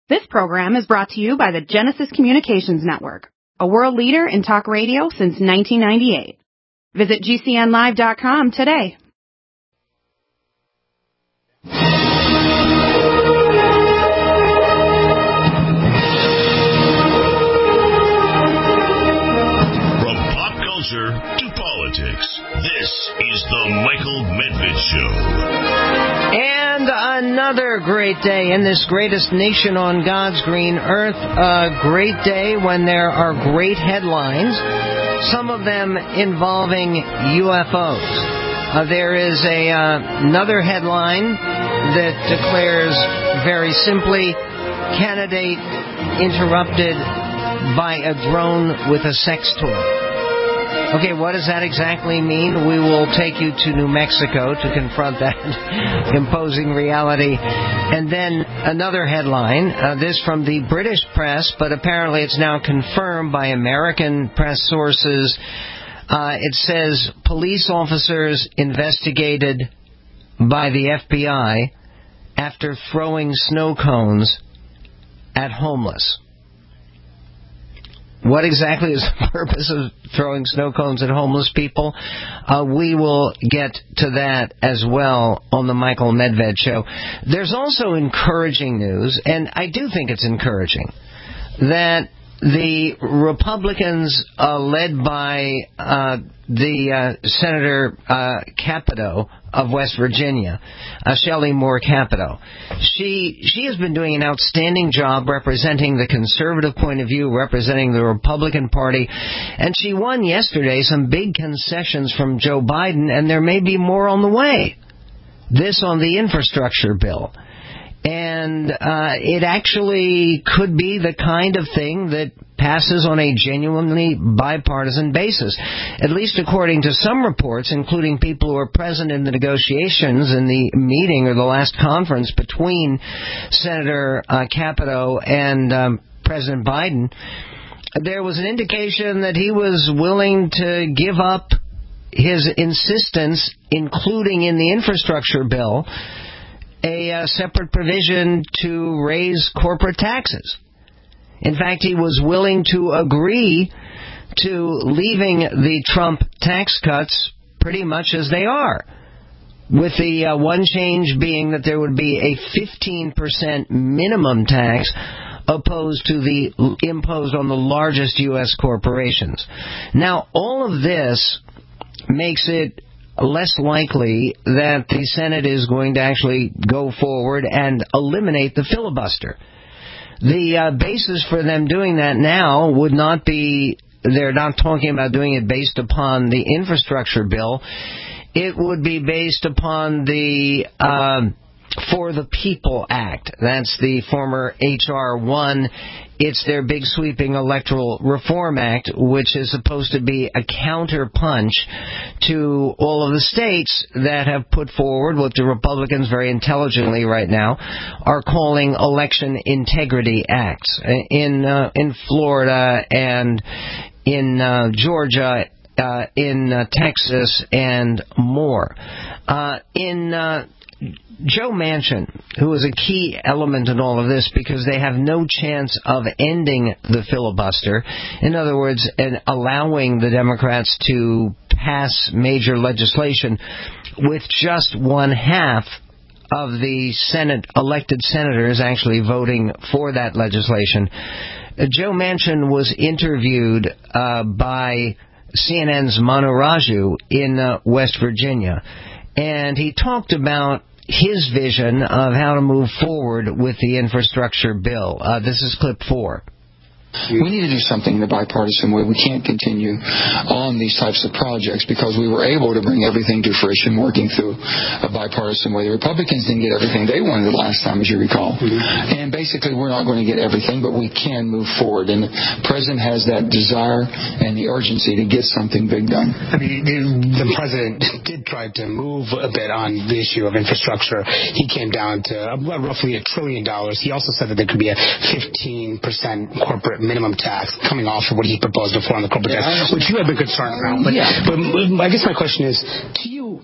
This program is brought to you by the Genesis Communications Network, a world leader in talk radio since 1998. Visit GCNlive.com today. From pop culture to politics, this is the Michael Medved Show. And another great day in this greatest nation on God's green earth. A great day when there are great headlines, some of them involving UFOs. There is another headline that declares very simply, candidate interrupted by a drone with a sex toy. Okay, what does that exactly mean? We will take you to New Mexico to confront that imposing reality. And then another headline, this from the British press, but apparently it's now confirmed by American press sources. It says, police officers investigated by the FBI after throwing snow cones at homeless. What exactly is the purpose of throwing snow cones at homeless people? We will get to that as well on the Michael Medved Show. There's also encouraging news, and I do think it's encouraging, that the Republicans led by the Senator Capito of West Virginia, Shelley Moore Capito. She has been doing an outstanding job representing the conservative point of view, representing the Republican Party, and she won yesterday some big concessions from Joe Biden, and there may be more on the way. This on the infrastructure bill. And it actually could be the kind of thing that passes on a genuinely bipartisan basis, at least according to some reports, including people who were present in the negotiations in the meeting or the last conference between Senator Capito and President Biden. There was an indication that he was willing to give up his insistence, including in the infrastructure bill, a separate provision to raise corporate taxes. In fact, he was willing to agree to leaving the Trump tax cuts pretty much as they are, with the one change being that there would be a 15% minimum tax opposed to the imposed on the largest U.S. corporations. Now, all of this makes it less likely that the Senate is going to actually go forward and eliminate the filibuster. The basis for them doing that now would not be, they're not talking about doing it based upon the infrastructure bill. It would be based upon the For the People Act. That's the former H.R. 1. It's their big sweeping electoral reform act, which is supposed to be a counterpunch to all of the states that have put forward what the Republicans very intelligently right now are calling election integrity acts. In Florida and in Georgia, in Texas, and more. Joe Manchin, who is a key element in all of this because they have no chance of ending the filibuster, in other words, and allowing the Democrats to pass major legislation with just one half of the Senate elected senators actually voting for that legislation. Joe Manchin was interviewed by CNN's Manu Raju in West Virginia, and he talked about his vision of how to move forward with the infrastructure bill. This is clip 4. We need to do something in a bipartisan way. We can't continue on these types of projects because we were able to bring everything to fruition working through a bipartisan way. The Republicans didn't get everything they wanted the last time, as you recall. Mm-hmm. And basically, we're not going to get everything, but we can move forward. And the President has that desire and the urgency to get something big done. I mean, the President did try to move a bit on the issue of infrastructure. He came down to roughly $1 trillion. He also said that there could be a 15% corporate minimum tax coming off of what he proposed before on the corporate tax, which you have been concerned around. But I guess my question is, to you,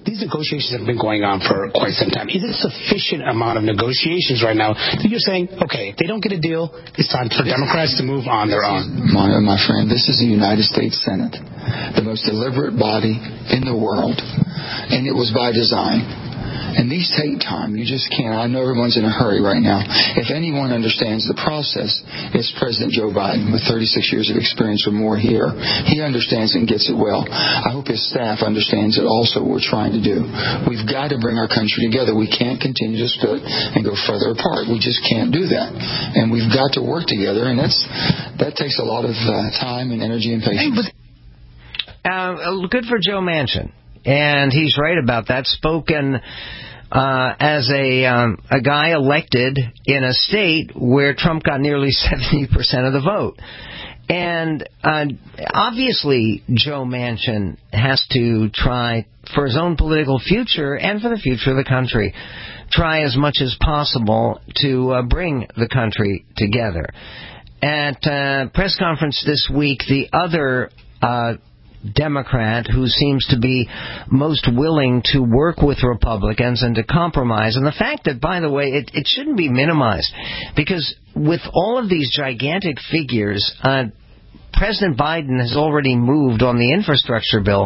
these negotiations have been going on for quite some time. Is it sufficient amount of negotiations right now that you're saying, okay, if they don't get a deal, it's time for Democrats to move on their own? My friend, this is the United States Senate, the most deliberate body in the world, and it was by design. And these take time. You just can't. I know everyone's in a hurry right now. If anyone understands the process, it's President Joe Biden with 36 years of experience or more here. He understands it and gets it well. I hope his staff understands it also what we're trying to do. We've got to bring our country together. We can't continue to split and go further apart. We just can't do that. And we've got to work together, and that takes a lot of time and energy and patience. Good for Joe Manchin. And he's right about that. Spoken as a guy elected in a state where Trump got nearly 70% of the vote. And obviously Joe Manchin has to try for his own political future and for the future of the country, try as much as possible to bring the country together. At a press conference this week, the other Democrat who seems to be most willing to work with Republicans and to compromise. And the fact that, by the way, it shouldn't be minimized, because with all of these gigantic figures, President Biden has already moved on the infrastructure bill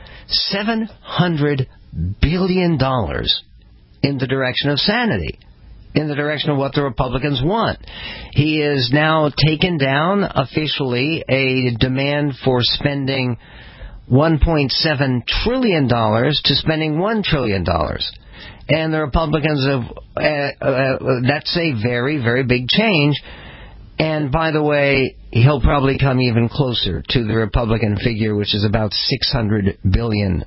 $700 billion in the direction of sanity, in the direction of what the Republicans want. He has now taken down officially a demand for spending $1.7 trillion to spending $1 trillion. And the Republicans have, that's a very, very big change. And by the way, he'll probably come even closer to the Republican figure, which is about $600 billion.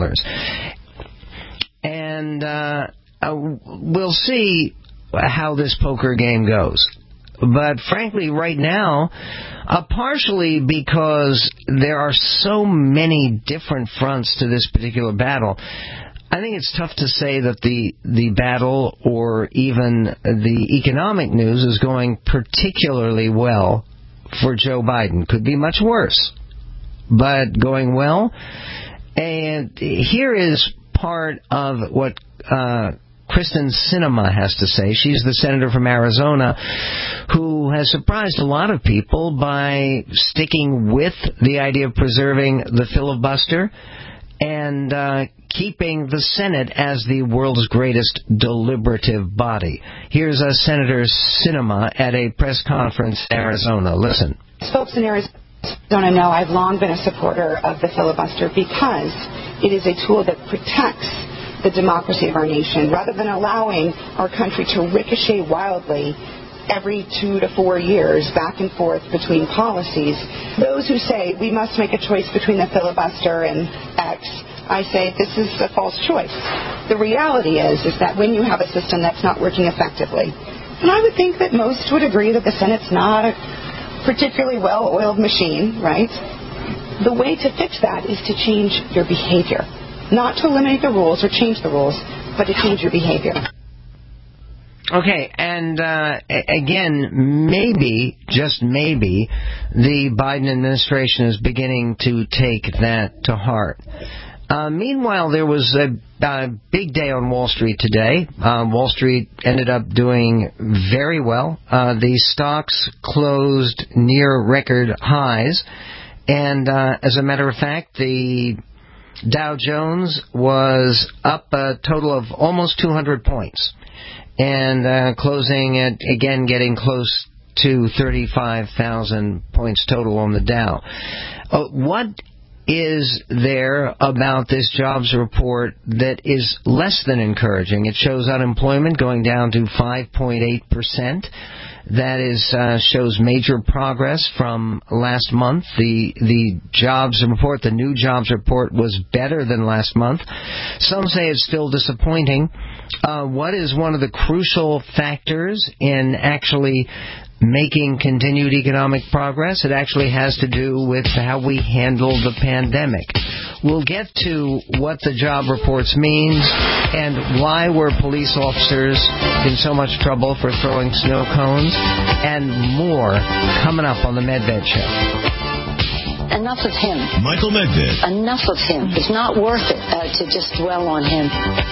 And we'll see how this poker game goes. But frankly, right now, partially because there are so many different fronts to this particular battle, I think it's tough to say that the battle or even the economic news is going particularly well for Joe Biden. Could be much worse, but going well. And here is part of what Kristen Sinema has to say. She's the senator from Arizona who has surprised a lot of people by sticking with the idea of preserving the filibuster and keeping the Senate as the world's greatest deliberative body. Here's Senator Sinema at a press conference in Arizona. Listen. Folks in Arizona know I've long been a supporter of the filibuster because it is a tool that protects the democracy of our nation, rather than allowing our country to ricochet wildly every 2 to 4 years back and forth between policies. Those who say we must make a choice between the filibuster and X, I say this is a false choice. The reality is that when you have a system that's not working effectively, and I would think that most would agree that the Senate's not a particularly well-oiled machine, right? The way to fix that is to change your behavior. Not to eliminate the rules or change the rules, but to change your behavior. Okay, and again, maybe, just maybe, the Biden administration is beginning to take that to heart. Meanwhile, there was a big day on Wall Street today. Wall Street ended up doing very well. The stocks closed near record highs. And as a matter of fact, the Dow Jones was up a total of almost 200 points. And closing at, again, getting close to 35,000 points total on the Dow. What is there about this jobs report that is less than encouraging? It shows unemployment going down to 5.8%. That is shows major progress from last month. The jobs report, the new jobs report, was better than last month. Some say it's still disappointing. What is one of the crucial factors in actually making continued economic progress? It actually has to do with how we handle the pandemic. We'll get to what the job reports means and why were police officers in so much trouble for throwing snow cones, and more coming up on the Medved Show. enough of him. Michael Medved. Enough of him. It's not worth it to just dwell on him.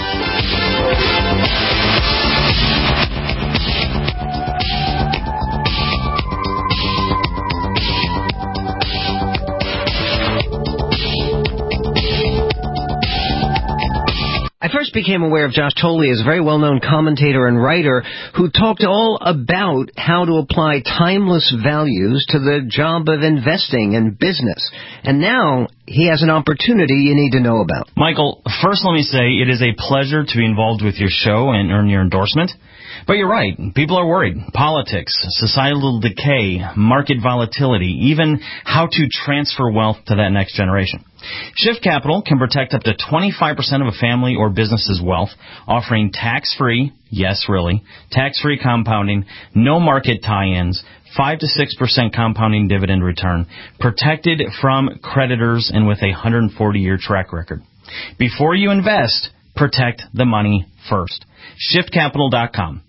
I first became aware of Josh Tolley as a very well-known commentator and writer who talked all about how to apply timeless values to the job of investing in business. And now he has an opportunity you need to know about. Michael, first let me say it is a pleasure to be involved with your show and earn your endorsement. But you're right. People are worried. Politics, societal decay, market volatility, even how to transfer wealth to that next generation. Shift Capital can protect up to 25% of a family or business's wealth, offering tax-free, yes, really, tax-free compounding, no market tie-ins, 5 to 6% compounding dividend return, protected from creditors, and with a 140-year track record. Before you invest, protect the money first. ShiftCapital.com,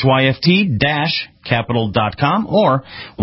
SHYFT-capital.com, or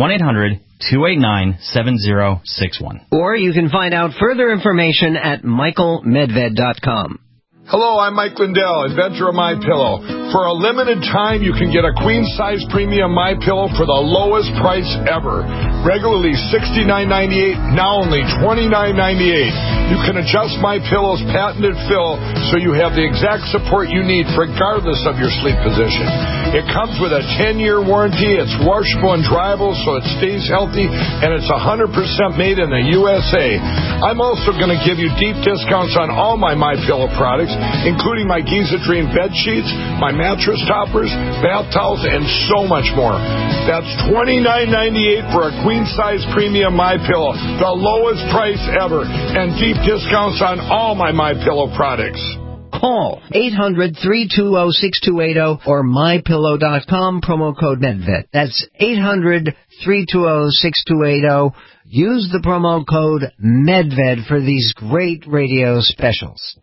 1-800-289-7061. Or you can find out further information at MichaelMedved.com. Hello, I'm Mike Lindell, inventor of MyPillow. For a limited time, you can get a queen-size premium MyPillow for the lowest price ever. Regularly $69.98, now only $29.98. You can adjust MyPillow's patented fill so you have the exact support you need regardless of your sleep position. It comes with a 10-year warranty. It's washable and dryable so it stays healthy, and it's 100% made in the USA. I'm also going to give you deep discounts on all my MyPillow products, including my Giza Dream bed sheets, my mattress toppers, bath towels, and so much more. That's $29.98 for a queen-size premium MyPillow, the lowest price ever, and deep discounts on all my MyPillow products. Call 800-320-6280 or MyPillow.com, promo code Medved. That's 800-320-6280. Use the promo code Medved for these great radio specials.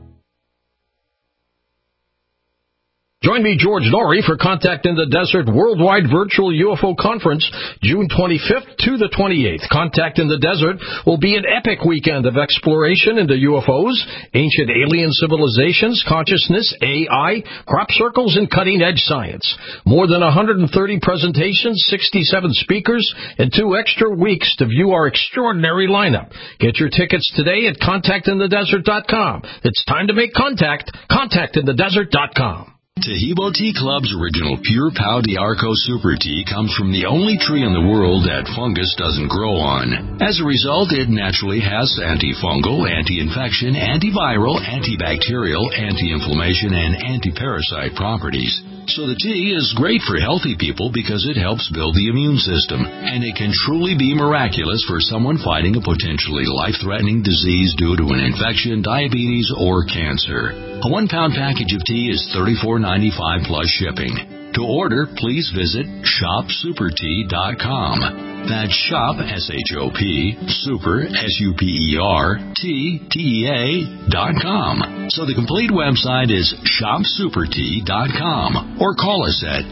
Join me, George Norrie, for Contact in the Desert Worldwide Virtual UFO Conference, June 25th to the 28th. Contact in the Desert will be an epic weekend of exploration into UFOs, ancient alien civilizations, consciousness, AI, crop circles, and cutting-edge science. More than 130 presentations, 67 speakers, and 2 extra weeks to view our extraordinary lineup. Get your tickets today at contactinthedesert.com. It's time to make contact. Contactinthedesert.com. Tahibo Tea Club's original Pure Pau d'Arco Super Tea comes from the only tree in the world that fungus doesn't grow on. As a result, it naturally has antifungal, anti-infection, antiviral, antibacterial, anti-inflammation, and anti-parasite properties. So the tea is great for healthy people because it helps build the immune system, and it can truly be miraculous for someone fighting a potentially life-threatening disease due to an infection, diabetes, or cancer. A 1-pound package of tea is $34.95 plus shipping. To order, please visit shopsupertea.com. That's shop, S-H-O-P, super, S-U-P-E-R, T-T-E-A.com. So the complete website is shopsupertea.com. Or call us at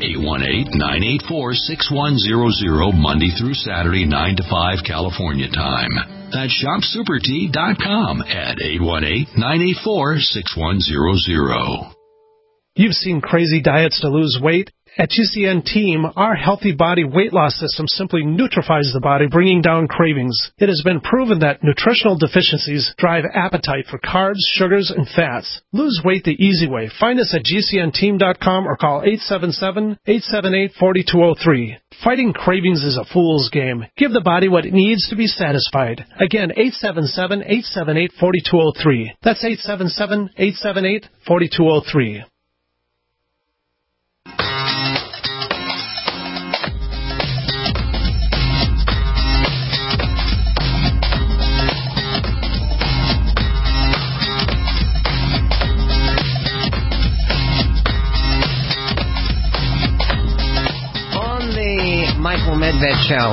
818-984-6100 Monday through Saturday, 9 to 5 California time. That's shopsupertea.com at 818-984-6100. You've seen crazy diets to lose weight. At GCN Team, our healthy body weight loss system simply neutralizes the body, bringing down cravings. It has been proven that nutritional deficiencies drive appetite for carbs, sugars, and fats. Lose weight the easy way. Find us at GCNteam.com or call 877-878-4203. Fighting cravings is a fool's game. Give the body what it needs to be satisfied. Again, 877-878-4203. That's 877-878-4203. Michael Medved Show.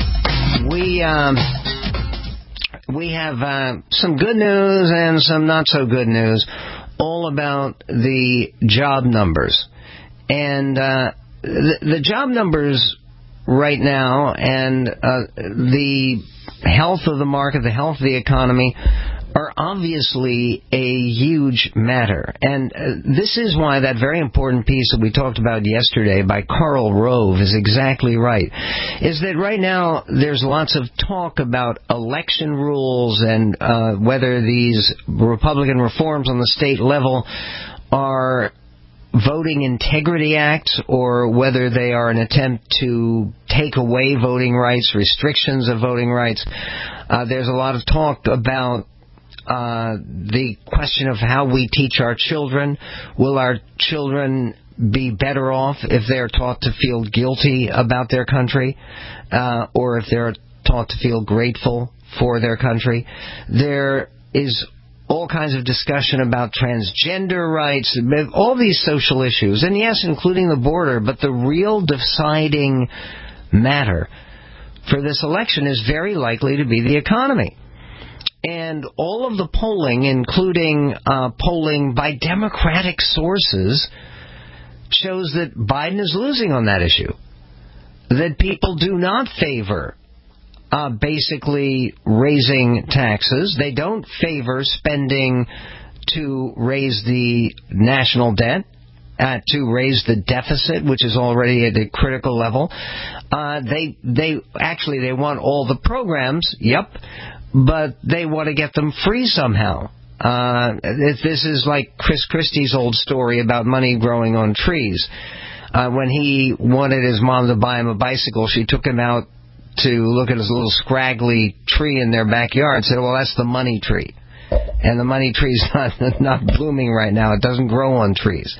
We have some good news and some not so good news, all about the job numbers. And the job numbers right now, and the health of the market, the health of the economy, are obviously a huge matter. And this is why that very important piece that we talked about yesterday by Karl Rove is exactly right. Is that right now there's lots of talk about election rules and whether these Republican reforms on the state level are voting integrity acts or whether they are an attempt to take away voting rights, restrictions of voting rights. There's a lot of talk about the question of how we teach our children. Will our children be better off if they're taught to feel guilty about their country, or if they're taught to feel grateful for their country? There is all kinds of discussion about transgender rights, all these social issues, and yes, including the border, but the real deciding matter for this election is very likely to be the economy. And all of the polling, including polling by Democratic sources, shows that Biden is losing on that issue. That people do not favor basically raising taxes. They don't favor spending to raise the national debt, to raise the deficit, which is already at a critical level. They want all the programs, but they want to get them free somehow. This is like Chris Christie's old story about money growing on trees. When he wanted his mom to buy him a bicycle, she took him out to look at his little scraggly tree in their backyard and said, well, that's the money tree. And the money tree's not blooming right now. It doesn't grow on trees.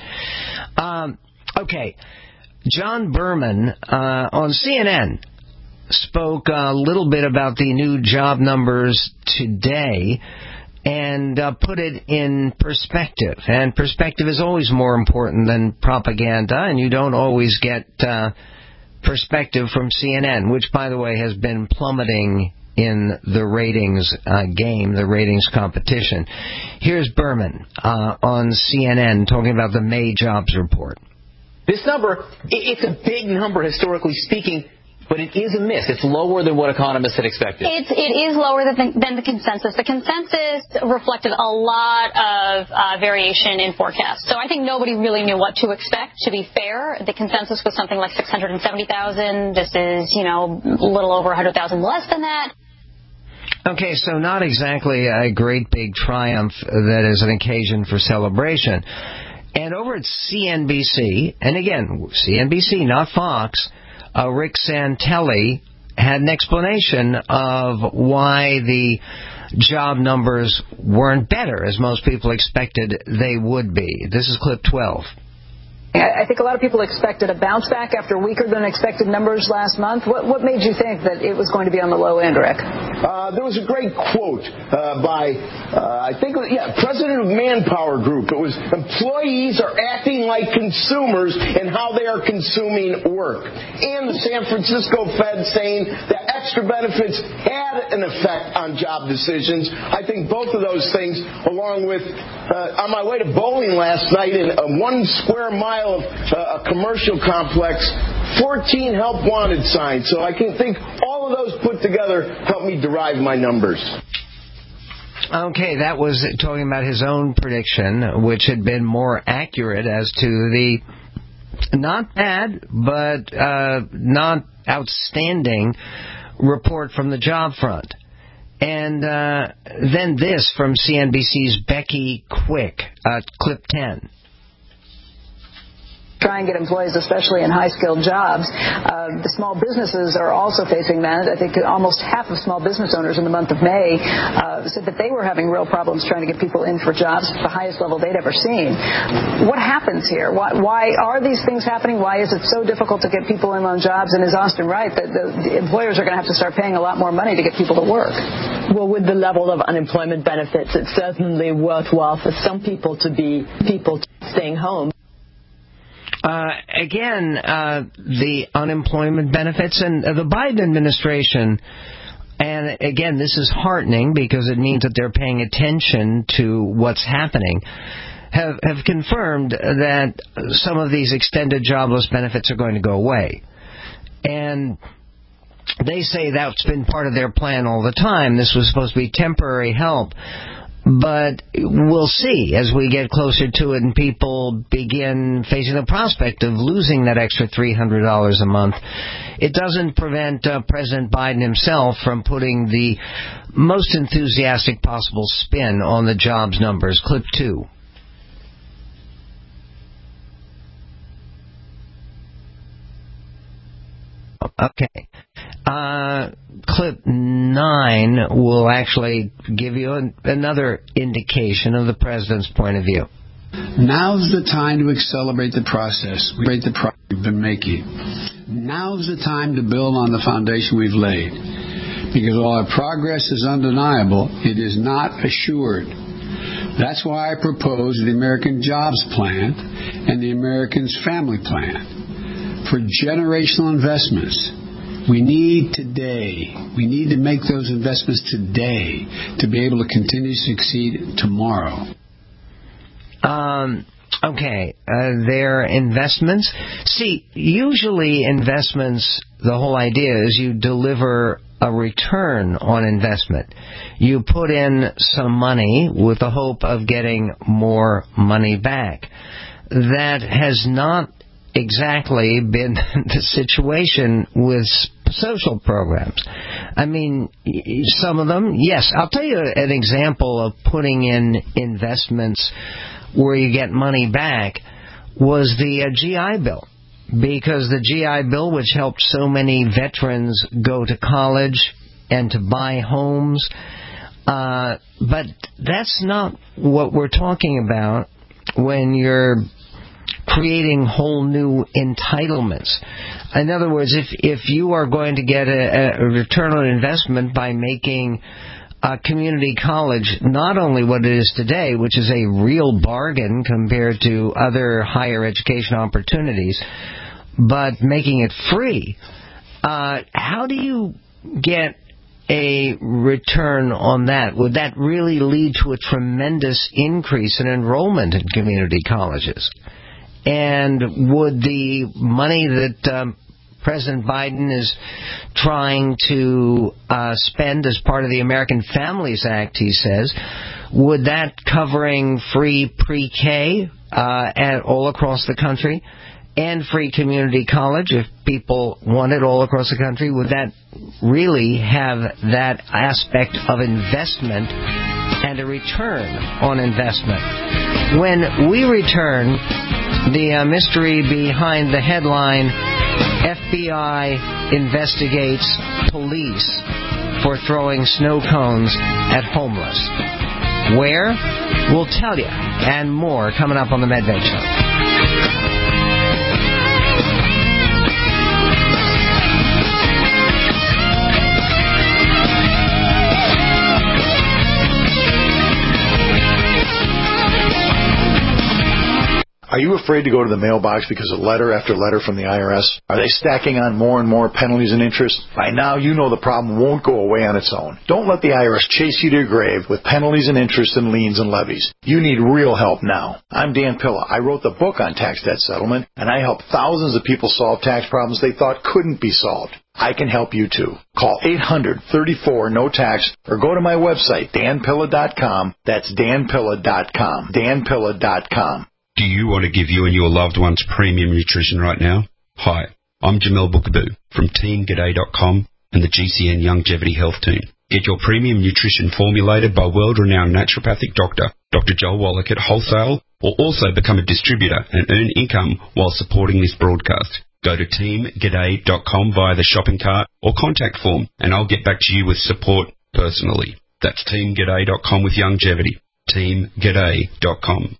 Okay. John Berman on CNN spoke a little bit about the new job numbers today and put it in perspective. And perspective is always more important than propaganda, and you don't always get perspective from CNN, which, by the way, has been plummeting in the ratings game, the ratings competition. Here's Berman on CNN talking about the May jobs report. This number, it's a big number historically speaking, but it is a miss. It's lower than what economists had expected. It is lower than the consensus. The consensus reflected a lot of variation in forecasts. So I think nobody really knew what to expect, to be fair. The consensus was something like 670,000. This is, a little over 100,000 less than that. Okay, so not exactly a great big triumph that is an occasion for celebration. And over at CNBC, and again, CNBC, not Fox, Rick Santelli had an explanation of why the job numbers weren't better, as most people expected they would be. This is clip 12. I think a lot of people expected a bounce back after weaker than expected numbers last month. What made you think that it was going to be on the low end, Rick? There was a great quote by, president of Manpower Group. It was, employees are acting like consumers in how they are consuming work. And the San Francisco Fed saying that extra benefits had an effect on job decisions. I think both of those things, along with on my way to bowling last night in 1 square mile of a commercial complex, 14 help wanted signs. So I can think all of those put together helped me derive my numbers. Okay, that was talking about his own prediction, which had been more accurate as to the not bad, but not outstanding report from the job front. And then this from CNBC's Becky Quick, clip 10. Try and get employees, especially in high-skilled jobs. The small businesses are also facing that. I think almost half of small business owners in the month of May said that they were having real problems trying to get people in for jobs at the highest level they'd ever seen. What happens here? Why are these things happening? Why is it so difficult to get people in on jobs? And is Austin right that the employers are going to have to start paying a lot more money to get people to work? Well, with the level of unemployment benefits, it's certainly worthwhile for some people to be staying home. The unemployment benefits and the Biden administration, and again, this is heartening because it means that they're paying attention to what's happening, have confirmed that some of these extended jobless benefits are going to go away. And they say that's been part of their plan all the time. This was supposed to be temporary help. But we'll see as we get closer to it and people begin facing the prospect of losing that extra $300 a month. It doesn't prevent President Biden himself from putting the most enthusiastic possible spin on the jobs numbers. Clip 2. Okay. Clip 9 will actually give you another indication of the president's point of view. Now's the time to accelerate the process we've been making. Now's the time to build on the foundation we've laid. Because while our progress is undeniable, it is not assured. That's why I propose the American Jobs Plan and the Americans Family Plan. For generational investments, we need to make those investments today to be able to continue to succeed tomorrow. Okay, their investments. See, usually investments, the whole idea is you deliver a return on investment. You put in some money with the hope of getting more money back. That has not exactly been the situation with social programs. I mean, some of them, yes. I'll tell you an example of putting in investments where you get money back was the GI Bill. Because the GI Bill, which helped so many veterans go to college and to buy homes, but that's not what we're talking about when you're creating whole new entitlements. In other words, if you are going to get a return on investment by making a community college not only what it is today, which is a real bargain compared to other higher education opportunities, but making it free, how do you get a return on that? Would that really lead to a tremendous increase in enrollment in community colleges? And would the money that President Biden is trying to spend as part of the American Families Act, he says, would that covering free pre-K all across the country and free community college, if people want it all across the country, would that really have that aspect of investment and a return on investment? When we return, the mystery behind the headline, FBI investigates police for throwing snow cones at homeless. Where? We'll tell you, and more coming up on the Medved Show. Are you afraid to go to the mailbox because of letter after letter from the IRS? Are they stacking on more and more penalties and interest? By now, you know the problem won't go away on its own. Don't let the IRS chase you to your grave with penalties and interest and liens and levies. You need real help now. I'm Dan Pilla. I wrote the book on tax debt settlement, and I help thousands of people solve tax problems they thought couldn't be solved. I can help you too. Call 800-34-NO-TAX or go to my website, danpilla.com. That's danpilla.com. danpilla.com. Do you want to give you and your loved ones premium nutrition right now? Hi, I'm Jamel Bookaboo from TeamGaday.com and the GCN Longevity Health Team. Get your premium nutrition formulated by world-renowned naturopathic doctor, Dr. Joel Wallach at Wholesale, or also become a distributor and earn income while supporting this broadcast. Go to TeamGaday.com via the shopping cart or contact form, and I'll get back to you with support personally. That's TeamGaday.com with longevity. TeamGaday.com.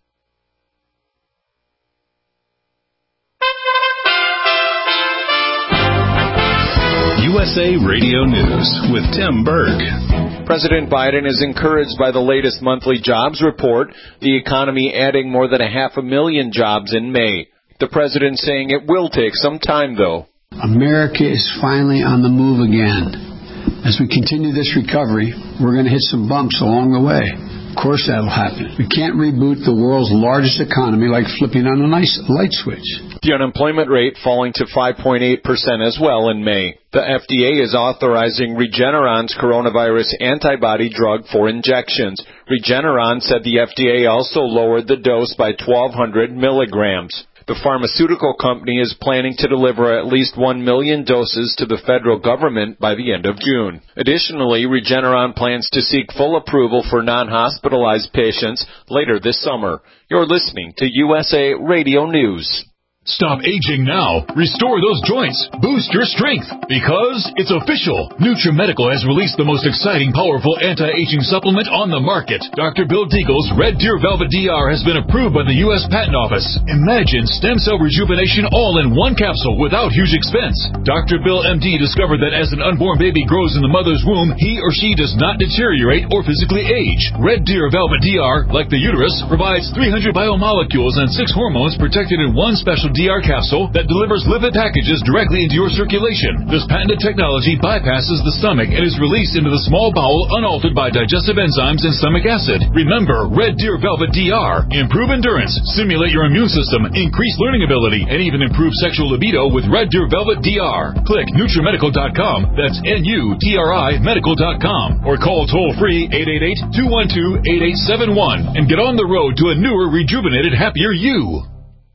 USA Radio News with Tim Berg. President Biden is encouraged by the latest monthly jobs report, the economy adding more than 500,000 jobs in May. The president saying it will take some time, though. America is finally on the move again. As we continue this recovery, we're going to hit some bumps along the way. Of course that'll happen. We can't reboot the world's largest economy like flipping on a light switch. the unemployment rate falling to 5.8% as well in May. The FDA is authorizing Regeneron's coronavirus antibody drug for injections. Regeneron said the FDA also lowered the dose by 1,200 milligrams. The pharmaceutical company is planning to deliver at least 1 million doses to the federal government by the end of June. Additionally, Regeneron plans to seek full approval for non-hospitalized patients later this summer. You're listening to USA Radio News. Stop aging now. Restore those joints. Boost your strength. Because it's official. NutriMedical has released the most exciting, powerful anti-aging supplement on the market. Dr. Bill Deagle's Red Deer Velvet DR has been approved by the U.S. Patent Office. Imagine stem cell rejuvenation all in one capsule without huge expense. Dr. Bill MD discovered that as an unborn baby grows in the mother's womb, he or she does not deteriorate or physically age. Red Deer Velvet DR, like the uterus, provides 300 biomolecules and 6 hormones protected in one special DR capsule that delivers lipid packages directly into your circulation. This patented technology bypasses the stomach and is released into the small bowel unaltered by digestive enzymes and stomach acid. Remember, Red Deer Velvet DR. Improve endurance, stimulate your immune system, increase learning ability, and even improve sexual libido with Red Deer Velvet DR. Click NutriMedical.com, that's NUTRI Medical.com, or call toll-free 888-212-8871 and get on the road to a newer, rejuvenated, happier you.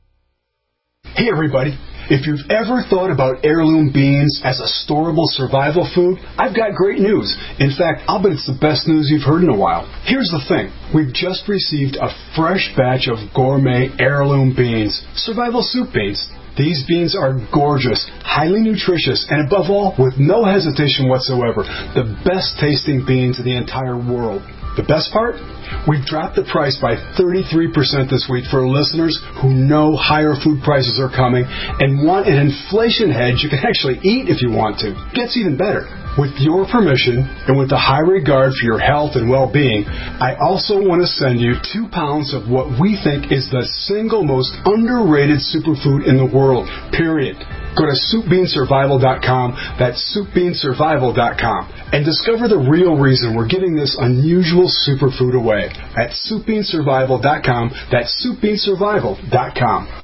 Hey everybody, if you've ever thought about heirloom beans as a storable survival food, I've got great news. In fact, I'll bet it's the best news you've heard in a while. Here's the thing. We've just received a fresh batch of gourmet heirloom beans, survival soup beans. These beans are gorgeous, highly nutritious, and above all, with no hesitation whatsoever, the best tasting beans in the entire world. The best part? We've dropped the price by 33% this week for listeners who know higher food prices are coming and want an inflation hedge you can actually eat if you want to. It gets even better. With your permission and with the high regard for your health and well-being, I also want to send you 2 pounds of what we think is the single most underrated superfood in the world, period. Go to SoupBeanSurvival.com, that's SoupBeanSurvival.com, and discover the real reason we're giving this unusual superfood away at SoupBeanSurvival.com, that's SoupBeanSurvival.com.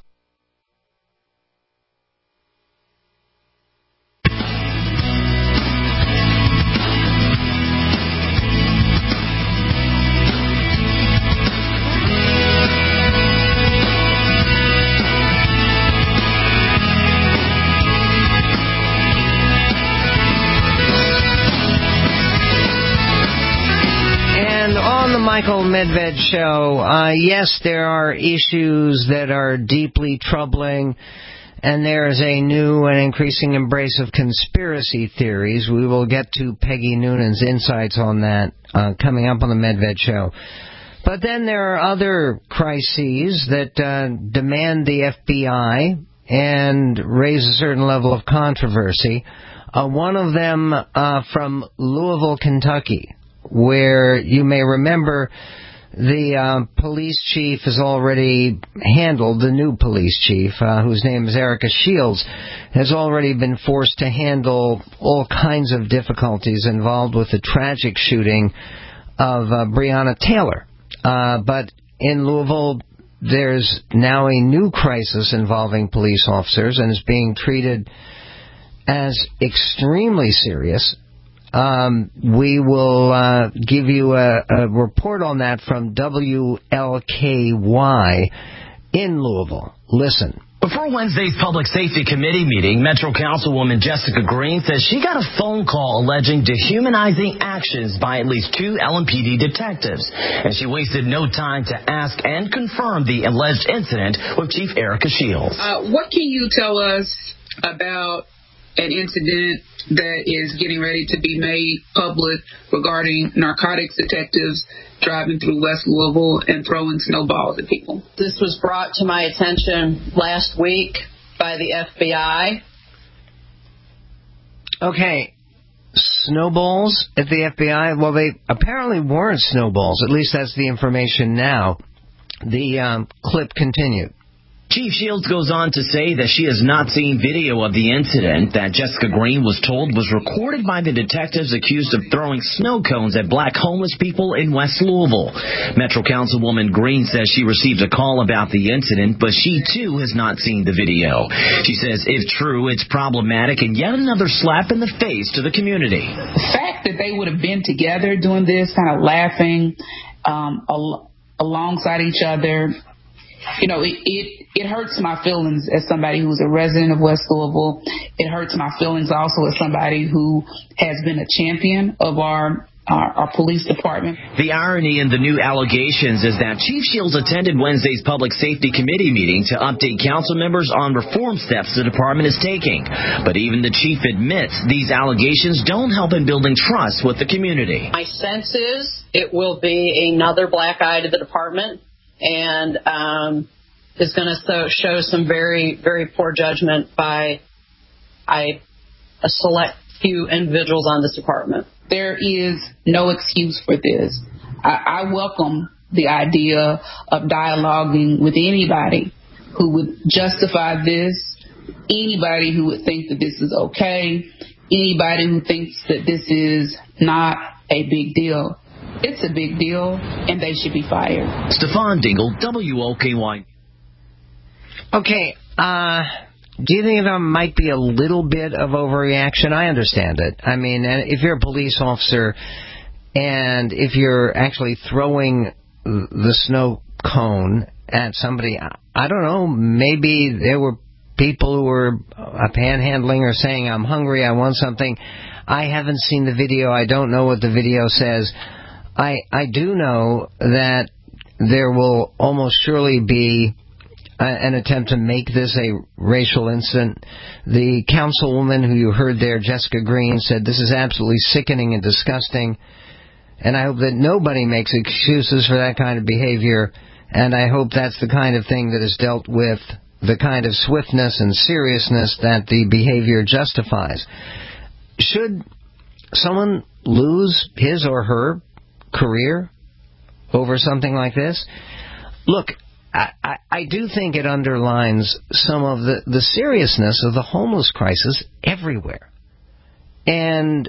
Michael Medved Show. Yes, there are issues that are deeply troubling, and there is a new and increasing embrace of conspiracy theories. We will get to Peggy Noonan's insights on that coming up on the Medved Show. But then there are other crises that demand the FBI and raise a certain level of controversy. One of them from Louisville, Kentucky, where you may remember the police chief has already handled, the new police chief, whose name is Erica Shields, has already been forced to handle all kinds of difficulties involved with the tragic shooting of Breonna Taylor. But in Louisville, there's now a new crisis involving police officers and is being treated as extremely serious. We will give you a report on that from WLKY in Louisville. Listen. Before Wednesday's Public Safety Committee meeting, Metro Councilwoman Jessica Green says she got a phone call alleging dehumanizing actions by at least 2 LMPD detectives, and she wasted no time to ask and confirm the alleged incident with Chief Erica Shields. What can you tell us about an incident that is getting ready to be made public regarding narcotics detectives driving through West Louisville and throwing snowballs at people? This was brought to my attention last week by the FBI. Okay, snowballs at the FBI? Well, they apparently weren't snowballs. At least that's the information now. The clip continued. Chief Shields goes on to say that she has not seen video of the incident that Jessica Green was told was recorded by the detectives accused of throwing snow cones at black homeless people in West Louisville. Metro Councilwoman Green says she received a call about the incident, but she too has not seen the video. She says, if true, it's problematic and yet another slap in the face to the community. The fact that they would have been together doing this, kind of laughing alongside each other, it hurts my feelings as somebody who's a resident of West Louisville. It hurts my feelings also as somebody who has been a champion of our police department. The irony in the new allegations is that Chief Shields attended Wednesday's Public Safety Committee meeting to update council members on reform steps the department is taking. But even the chief admits these allegations don't help in building trust with the community. My sense is it will be another black eye to the department, and is going to show some very, very poor judgment by a select few individuals on this department. There is no excuse for this. I welcome the idea of dialoguing with anybody who would justify this, anybody who would think that this is okay, anybody who thinks that this is not a big deal. It's a big deal, and they should be fired. Stefan Dingle, WOKY. Okay, do you think there might be a little bit of overreaction? I understand it. I mean, if you're a police officer and if you're actually throwing the snow cone at somebody, I don't know, maybe there were people who were panhandling or saying, I'm hungry, I want something. I haven't seen the video. I don't know what the video says. I do know that there will almost surely be an attempt to make this a racial incident. The councilwoman who you heard there, Jessica Green, said this is absolutely sickening and disgusting, and I hope that nobody makes excuses for that kind of behavior, and I hope that's the kind of thing that is dealt with, the kind of swiftness and seriousness that the behavior justifies. Should someone lose his or her career over something like this? Look, I do think it underlines some of the seriousness of the homeless crisis everywhere. And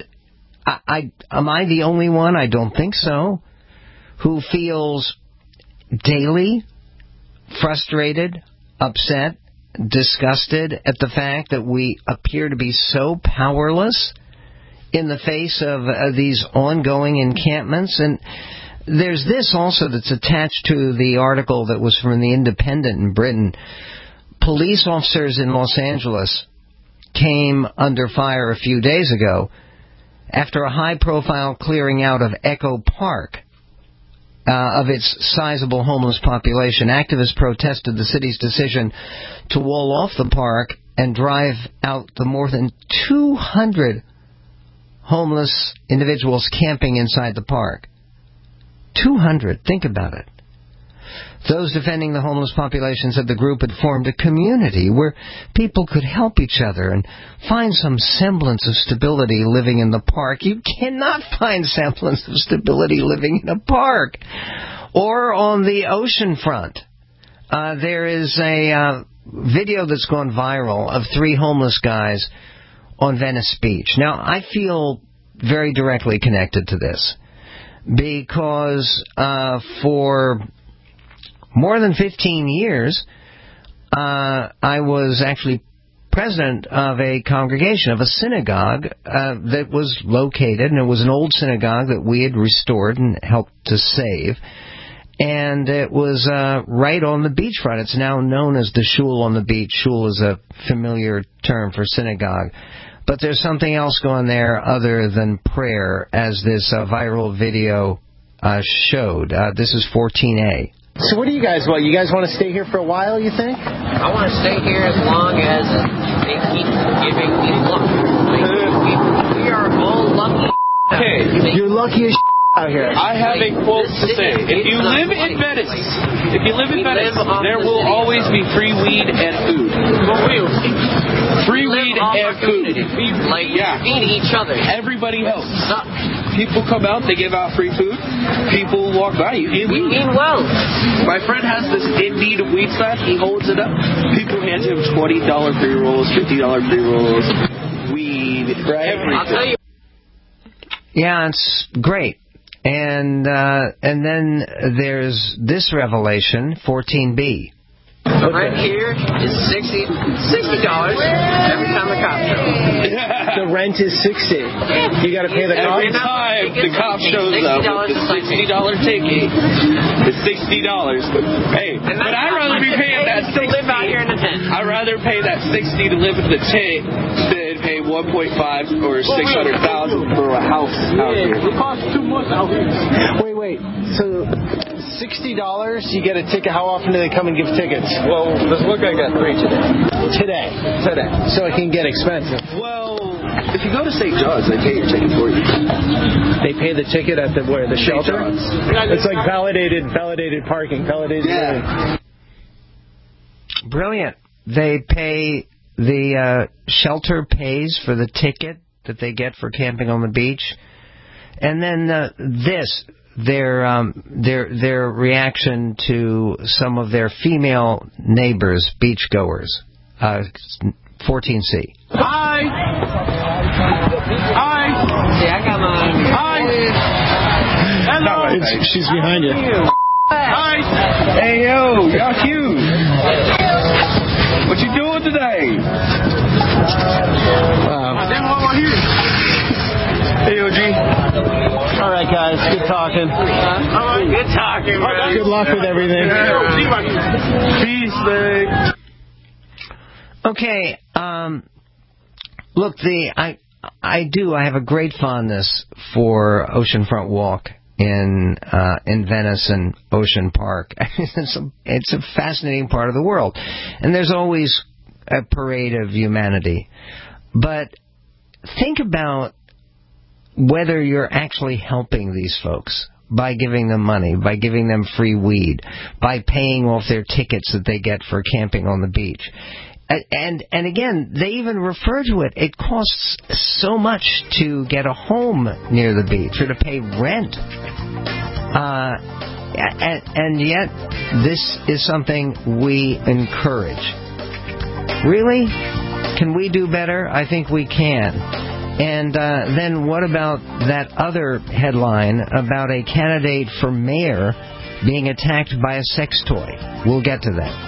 am I the only one? I don't think so. Who feels daily frustrated, upset, disgusted at the fact that we appear to be so powerless in the face of these ongoing encampments. And there's this also that's attached to the article that was from the Independent in Britain. Police officers in Los Angeles came under fire a few days ago after a high-profile clearing out of Echo Park of its sizable homeless population. Activists protested the city's decision to wall off the park and drive out the more than 200 homeless individuals camping inside the park. 200. Think about it. Those defending the homeless population said the group had formed a community where people could help each other and find some semblance of stability living in the park. You cannot find semblance of stability living in a park. Or on the ocean front, there is a video that's gone viral of 3 homeless guys on Venice Beach. Now, I feel very directly connected to this, because for more than 15 years, I was actually president of a congregation, of a synagogue that was located, and it was an old synagogue that we had restored and helped to save, and it was right on the beachfront. It's now known as the Shul on the beach. Shul is a familiar term for synagogue. But there's something else going there other than prayer, as this viral video showed. This is 14A. So what do you guys want? You guys want to stay here for a while, you think? I want to stay here as long as they keep giving me luck. We are all lucky. Hey, you're lucky as out here. I have a quote to say. If you live in Venice, there will always be free weed and food. Free weed and food. Like, feed each other. Everybody helps. people come out, they give out free food. People walk by. You eat well. My friend has this Indeed weed sack. He holds it up. People hand him $20 pre-rolls, $50 pre-rolls, weed, everything. I'll tell you. Yeah, it's great. And then there's this revelation, 14B. Right here is $60 every time the cop shows. The rent is $60. You got to pay the cop. Every time the cop shows up with the $60 ticket, it's $60. Hey, but I'd rather be paying that $60 to live out here in the tent. I'd rather pay that $60 to live in the tent than pay $1.5 or $600,000 for a house out here. It costs too much out here. Wait. So $60, you get a ticket. How often do they come and give tickets? Well, this look I got 3 today. Today. So it can get expensive. Well, if you go to St. John's, they pay your ticket for you. They pay the ticket at the shelter? It's like validated parking, validated living. Brilliant. They pay, the shelter pays for the ticket that they get for camping on the beach. And then their reaction to some of their female neighbors, beachgoers, 14C. Hi. See, I got mine. Hi. Hello. She's behind you. Hi. Hey, yo, y'all cute. What you doing today? Hey, OG. All right, guys. Good talking. All right, good talking, bro. Good luck with everything. Peace, man. Okay, look, I have a great fondness for Oceanfront Walk in Venice and Ocean Park. It's a fascinating part of the world, and there's always a parade of humanity. But think about whether you're actually helping these folks by giving them money, by giving them free weed, by paying off their tickets that they get for camping on the beach. And again, they even refer to it. It costs so much to get a home near the beach or to pay rent. And yet, this is something we encourage. Really? Can we do better? I think we can. And then what about that other headline about a candidate for mayor being attacked by a sex toy? We'll get to that.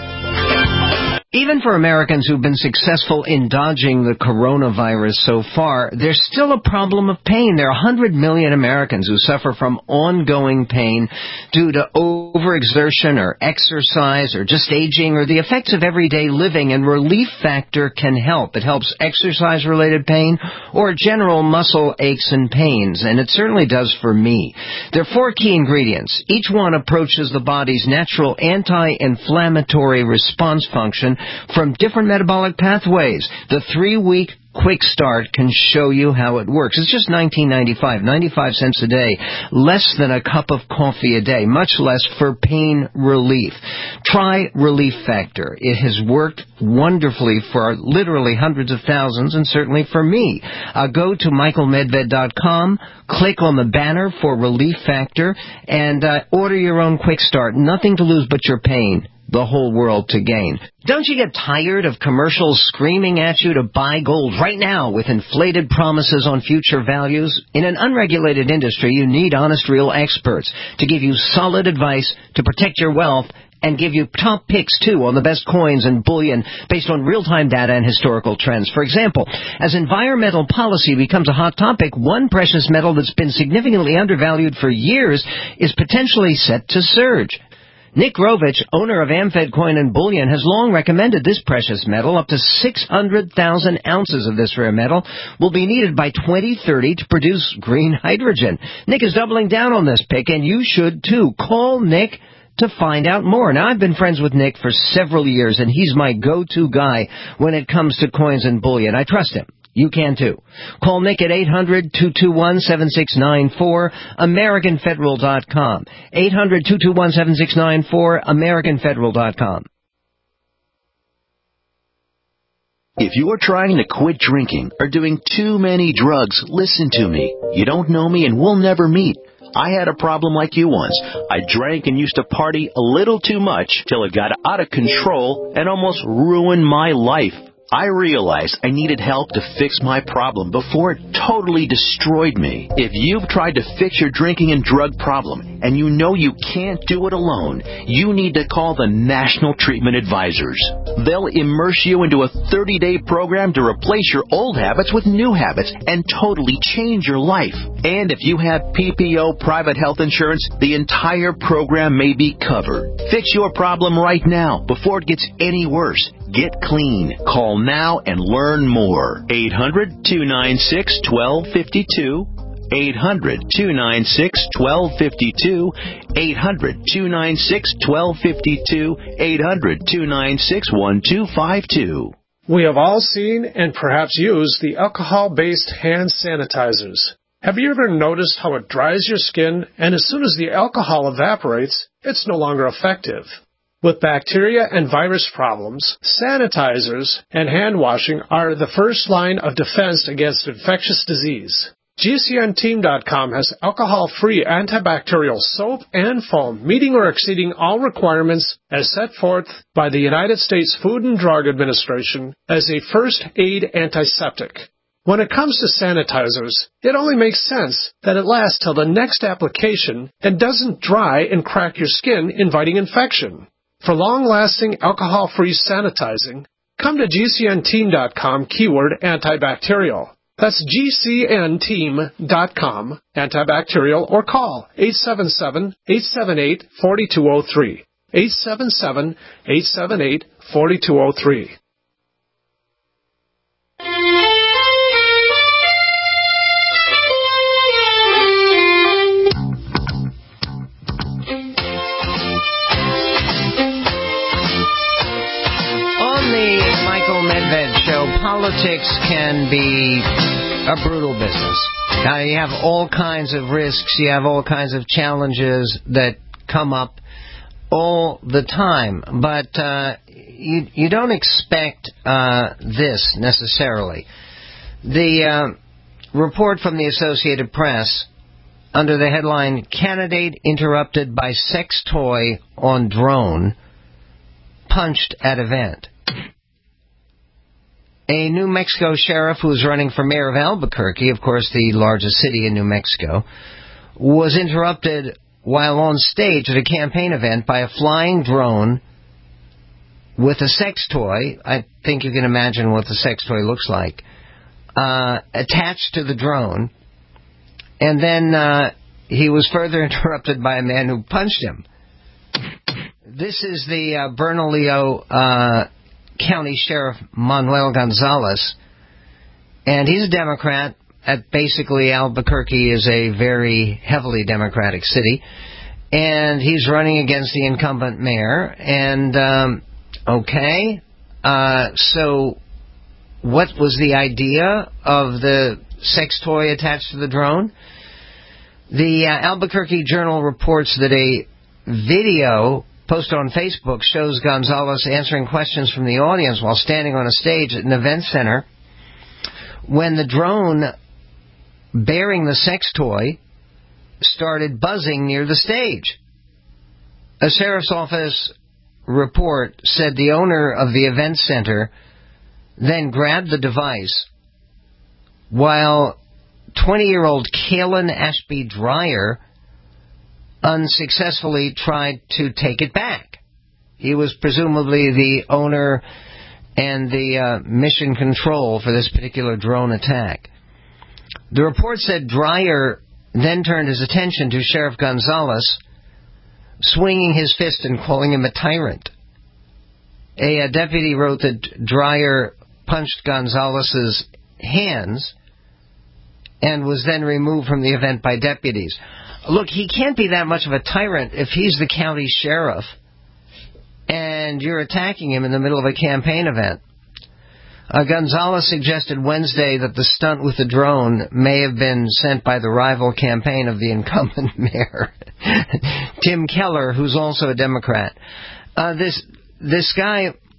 Even for Americans who've been successful in dodging the coronavirus so far, there's still a problem of pain. There are 100 million Americans who suffer from ongoing pain due to overexertion or exercise or just aging or the effects of everyday living, and Relief Factor can help. It helps exercise-related pain or general muscle aches and pains, and it certainly does for me. There are 4 key ingredients. Each one approaches the body's natural anti-inflammatory response function from different metabolic pathways. The 3-week Quick Start can show you how it works. It's just $19.95, 95 cents a day, less than a cup of coffee a day, much less for pain relief. Try Relief Factor. It has worked wonderfully for literally hundreds of thousands, and certainly for me. Go to michaelmedved.com, click on the banner for Relief Factor, and order your own Quick Start. Nothing to lose but your pain. The whole world to gain. Don't you get tired of commercials screaming at you to buy gold right now with inflated promises on future values? In an unregulated industry, you need honest, real experts to give you solid advice to protect your wealth and give you top picks, too, on the best coins and bullion based on real-time data and historical trends. For example, as environmental policy becomes a hot topic, one precious metal that's been significantly undervalued for years is potentially set to surge. Nick Rovich, owner of Amfed Coin and Bullion, has long recommended this precious metal. Up to 600,000 ounces of this rare metal will be needed by 2030 to produce green hydrogen. Nick is doubling down on this pick, and you should too. Call Nick to find out more. Now, I've been friends with Nick for several years, and he's my go-to guy when it comes to coins and bullion. I trust him. You can too. Call Nick at 800-221-7694, AmericanFederal.com. 800-221-7694, AmericanFederal.com. If you are trying to quit drinking or doing too many drugs, listen to me. You don't know me and we'll never meet. I had a problem like you once. I drank and used to party a little too much till it got out of control and almost ruined my life. I realized I needed help to fix my problem before it totally destroyed me. If you've tried to fix your drinking and drug problem and you know you can't do it alone, you need to call the National Treatment Advisors. They'll immerse you into a 30-day program to replace your old habits with new habits and totally change your life. And if you have PPO private health insurance, the entire program may be covered. Fix your problem right now before it gets any worse. Get clean. Call now and learn more. 800-296-1252. 800-296-1252. 800-296-1252. 800-296-1252. We have all seen and perhaps used the alcohol-based hand sanitizers. Have you ever noticed how it dries your skin, and as soon as the alcohol evaporates, it's no longer effective? With bacteria and virus problems, sanitizers and hand washing are the first line of defense against infectious disease. GCNteam.com has alcohol-free antibacterial soap and foam meeting or exceeding all requirements as set forth by the United States Food and Drug Administration as a first aid antiseptic. When it comes to sanitizers, it only makes sense that it lasts till the next application and doesn't dry and crack your skin, inviting infection. For long-lasting alcohol-free sanitizing, come to GCNteam.com keyword antibacterial. That's GCNteam.com antibacterial or call 877-878-4203. 877-878-4203. Politics can be a brutal business. You have all kinds of risks. You have all kinds of challenges that come up all the time. But you don't expect this necessarily. The report from the Associated Press under the headline, Candidate Interrupted by Sex Toy on Drone, Punched at Event. A New Mexico sheriff who was running for mayor of Albuquerque, of course the largest city in New Mexico, was interrupted while on stage at a campaign event by a flying drone with a sex toy. I think you can imagine what the sex toy looks like, attached to the drone. And then he was further interrupted by a man who punched him. This is the Bernalillo County Sheriff Manuel Gonzalez, and he's a Democrat. Basically, Albuquerque is a very heavily Democratic city, and he's running against the incumbent mayor. And, so what was the idea of the sex toy attached to the drone? The Albuquerque Journal reports that a video posted on Facebook shows Gonzalez answering questions from the audience while standing on a stage at an event center when the drone bearing the sex toy started buzzing near the stage. A sheriff's office report said the owner of the event center then grabbed the device while 20-year-old Kalen Ashby Dreyer unsuccessfully tried to take it back. He was presumably the owner and the mission control for this particular drone attack. The report said Dreyer then turned his attention to Sheriff Gonzalez, swinging his fist and calling him a tyrant. A deputy wrote that Dreyer punched Gonzalez's hands and was then removed from the event by deputies. Look, he can't be that much of a tyrant if he's the county sheriff and you're attacking him in the middle of a campaign event. Gonzalez suggested Wednesday that the stunt with the drone may have been sent by the rival campaign of the incumbent mayor, Tim Keller, who's also a Democrat. This guy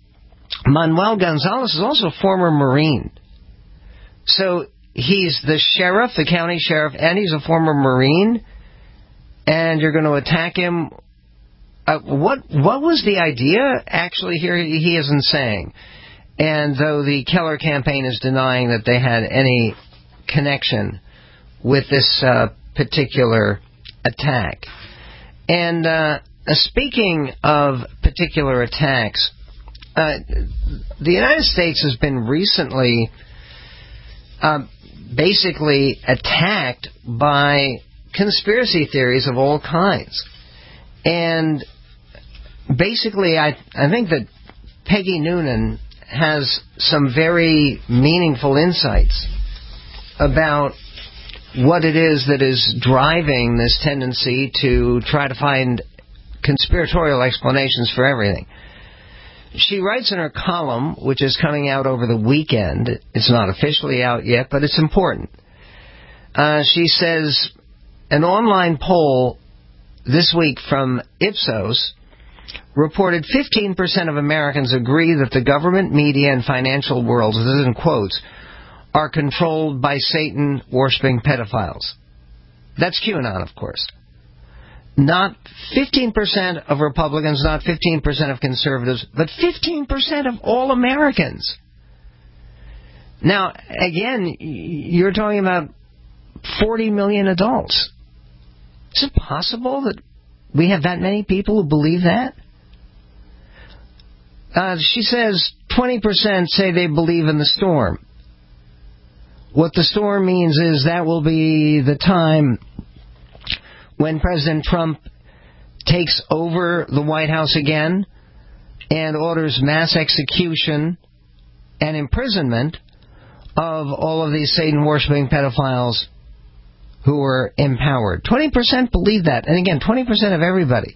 Manuel Gonzalez is also a former Marine. So he's the sheriff, the county sheriff, and he's a former Marine, and you're going to attack him. What was the idea? Actually, here he isn't saying. And though the Keller campaign is denying that they had any connection with this particular attack. And speaking of particular attacks, the United States has been recently basically attacked by conspiracy theories of all kinds. And basically, I think that Peggy Noonan has some very meaningful insights about what it is that is driving this tendency to try to find conspiratorial explanations for everything. She writes in her column, which is coming out over the weekend. It's not officially out yet, but it's important. She says, an online poll this week from Ipsos reported 15% of Americans agree that the government, media, and financial world, this is in quotes, are controlled by Satan-worshipping pedophiles. That's QAnon, of course. Not 15% of Republicans, not 15% of conservatives, but 15% of all Americans. Now, again, you're talking about 40 million adults. Is it possible that we have that many people who believe that? She says 20% say they believe in the storm. What the storm means is that will be the time when President Trump takes over the White House again and orders mass execution and imprisonment of all of these Satan-worshipping pedophiles who were empowered. 20% believe that. And again, 20% of everybody.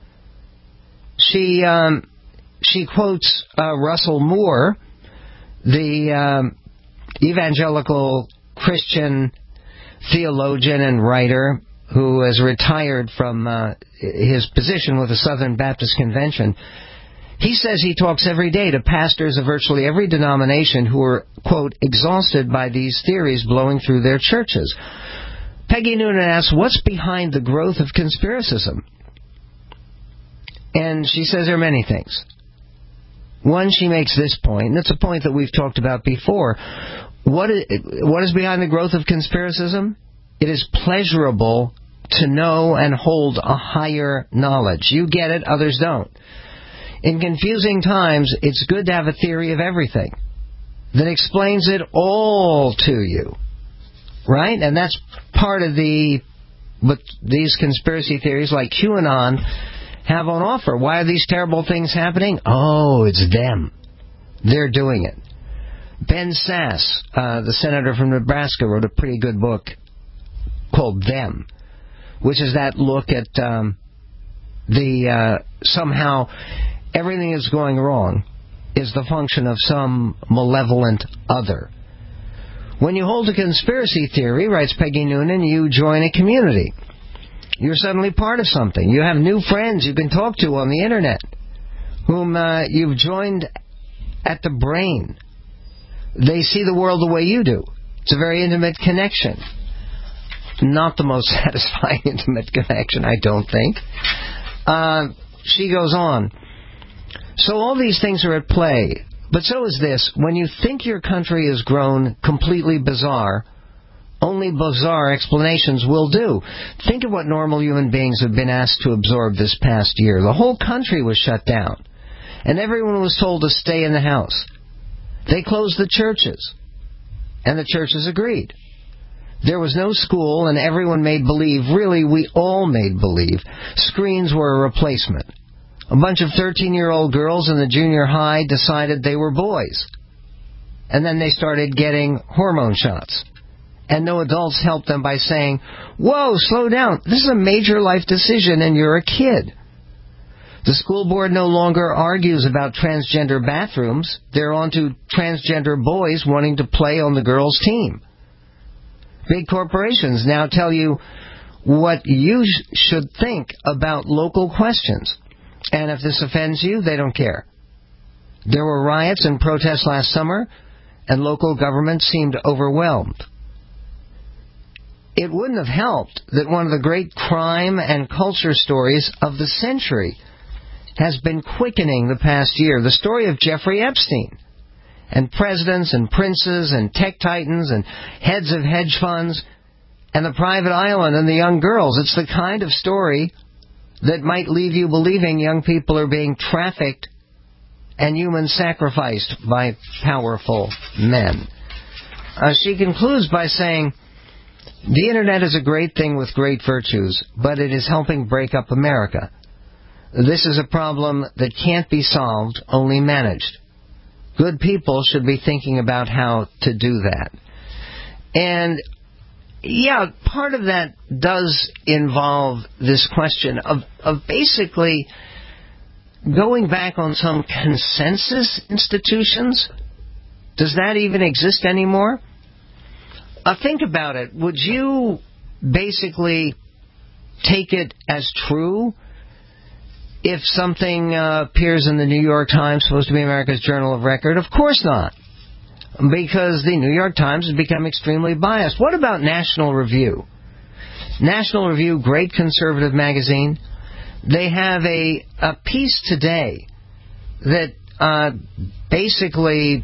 She quotes Russell Moore, the evangelical Christian theologian and writer who has retired from his position with the Southern Baptist Convention. He says he talks every day to pastors of virtually every denomination who are, quote, exhausted by these theories blowing through their churches. Peggy Noonan asks, what's behind the growth of conspiracism? And she says there are many things. One, she makes this point, and it's a point that we've talked about before. What is behind the growth of conspiracism? It is pleasurable to know and hold a higher knowledge. You get it, others don't. In confusing times, it's good to have a theory of everything that explains it all to you. Right? And that's part of what these conspiracy theories like QAnon have on offer. Why are these terrible things happening? Oh, it's them. They're doing it. Ben Sass, the senator from Nebraska, wrote a pretty good book called Them, which is that look at somehow everything is going wrong is the function of some malevolent other. When you hold a conspiracy theory, writes Peggy Noonan, you join a community. You're suddenly part of something. You have new friends you can talk to on the internet, whom you've joined at the brain. They see the world the way you do. It's a very intimate connection. Not the most satisfying intimate connection, I don't think. She goes on. So all these things are at play. But so is this. When you think your country has grown completely bizarre, only bizarre explanations will do. Think of what normal human beings have been asked to absorb this past year. The whole country was shut down, and everyone was told to stay in the house. They closed the churches, and the churches agreed. There was no school, and everyone made believe. Really, we all made believe. Screens were a replacement. A bunch of 13-year-old girls in the junior high decided they were boys. And then they started getting hormone shots. And no adults helped them by saying, whoa, slow down. This is a major life decision and you're a kid. The school board no longer argues about transgender bathrooms. They're on to transgender boys wanting to play on the girls' team. Big corporations now tell you what you should think about local questions. And if this offends you, they don't care. There were riots and protests last summer, and local government seemed overwhelmed. It wouldn't have helped that one of the great crime and culture stories of the century has been quickening the past year. The story of Jeffrey Epstein, and presidents and princes and tech titans and heads of hedge funds and the private island and the young girls. It's the kind of story that might leave you believing young people are being trafficked and human sacrificed by powerful men. She concludes by saying, the Internet is a great thing with great virtues, but it is helping break up America. This is a problem that can't be solved, only managed. Good people should be thinking about how to do that. And, yeah, part of that does involve this question of basically going back on some consensus institutions. Does that even exist anymore? Think about it. Would you basically take it as true if something appears in the New York Times, supposed to be America's journal of record? Of course not, because the New York Times has become extremely biased. What about National Review? National Review, great conservative magazine. They have a piece today that basically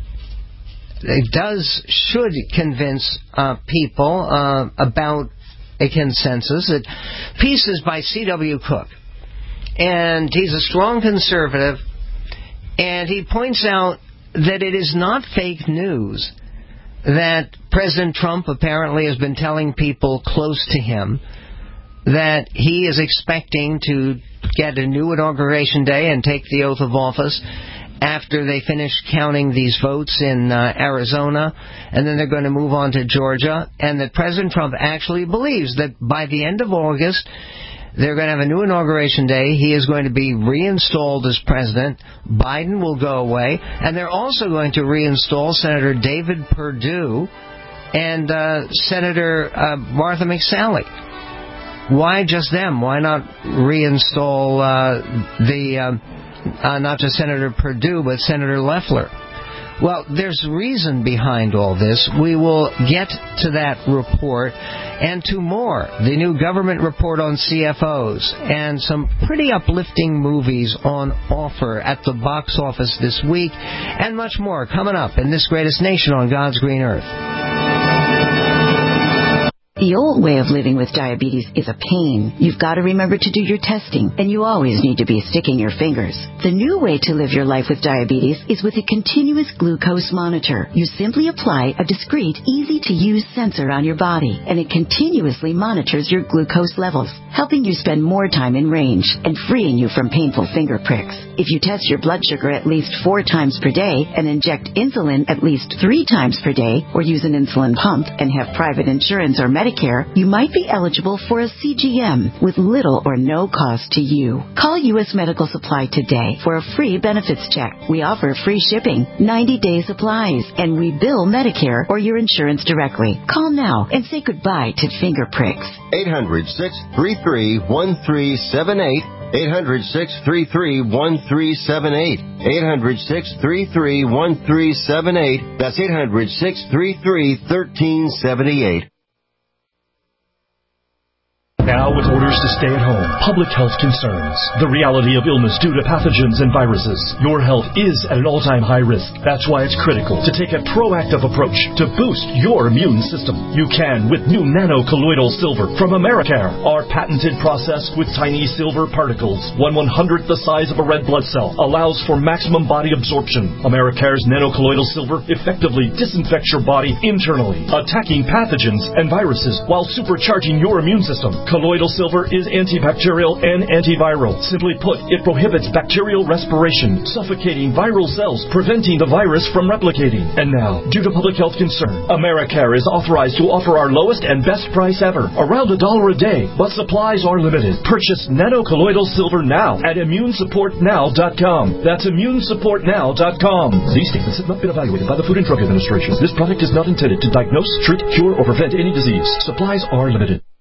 should convince people about a consensus. The piece is by C.W. Cook, and he's a strong conservative, and he points out that it is not fake news that President Trump apparently has been telling people close to him that he is expecting to get a new inauguration day and take the oath of office after they finish counting these votes in Arizona, and then they're going to move on to Georgia, and that President Trump actually believes that by the end of August, they're going to have a new inauguration day. He is going to be reinstalled as president. Biden will go away, and they're also going to reinstall Senator David Perdue and Senator Martha McSally. Why just them? Why not reinstall not just Senator Perdue, but Senator Loeffler? Well, there's reason behind all this. We will get to that report and to more. The new government report on CFOs and some pretty uplifting movies on offer at the box office this week, and much more coming up in This Greatest Nation on God's Green Earth. The old way of living with diabetes is a pain. You've got to remember to do your testing, and you always need to be sticking your fingers. The new way to live your life with diabetes is with a continuous glucose monitor. You simply apply a discreet, easy-to-use sensor on your body, and it continuously monitors your glucose levels, helping you spend more time in range and freeing you from painful finger pricks. If you test your blood sugar at least 4 times per day and inject insulin at least 3 times per day, or use an insulin pump and have private insurance or Medicare, you might be eligible for a CGM with little or no cost to you. Call U.S. Medical Supply today for a free benefits check. We offer free shipping, 90-day supplies, and we bill Medicare or your insurance directly. Call now and say goodbye to finger pricks. 800-633-1378. 800-633-1378. 800-633-1378. That's 800-633-1378. Now, with orders to stay at home, public health concerns, the reality of illness due to pathogens and viruses, your health is at an all-time high risk. That's why it's critical to take a proactive approach to boost your immune system. You can with new nano-colloidal silver from Americare. Our patented process with tiny silver particles, 1/100th the size of a red blood cell, allows for maximum body absorption. Americare's nano-colloidal silver effectively disinfects your body internally, attacking pathogens and viruses while supercharging your immune system. Colloidal silver is antibacterial and antiviral. Simply put, it prohibits bacterial respiration, suffocating viral cells, preventing the virus from replicating. And now, due to public health concern, Americare is authorized to offer our lowest and best price ever, around $1 a day, but supplies are limited. Purchase nano-colloidal silver now at immunesupportnow.com. That's immunesupportnow.com. These statements have not been evaluated by the Food and Drug Administration. This product is not intended to diagnose, treat, cure, or prevent any disease. Supplies are limited.